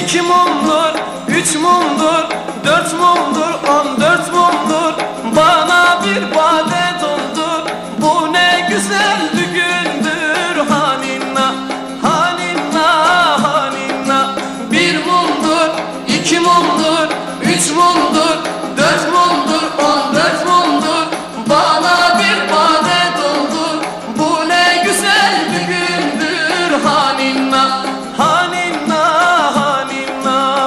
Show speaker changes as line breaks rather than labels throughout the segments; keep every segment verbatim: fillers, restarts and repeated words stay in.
iki mumdur, üç mumdur, dört mumdur, on dört mumdur. Bana bir bade doldur, bu ne güzel düğündür. Haninna, haninna, haninna. Bir mumdur, iki mumdur, üç mumdur, dört mumdur, on dört mumdur. Bana bir bade doldur, bu ne güzel düğündür. Haninna, haninna, haninna.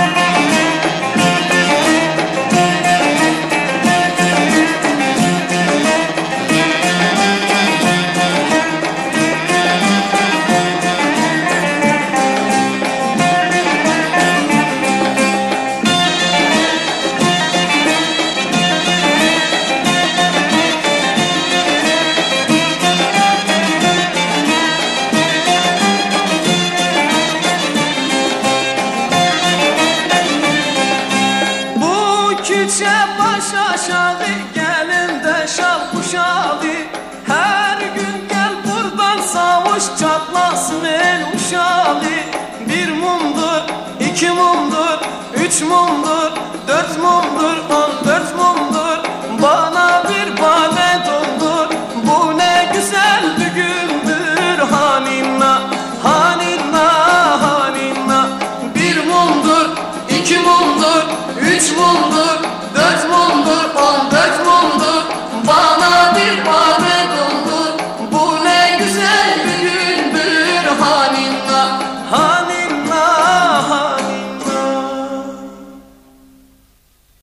Küçe baş aşağı gelin de şal kuşağı. Her gün gel buradan savuş çatlasın el uşağı. Bir mumdur, iki mumdur, üç mumdur, dört mumdur, on dört mumdur.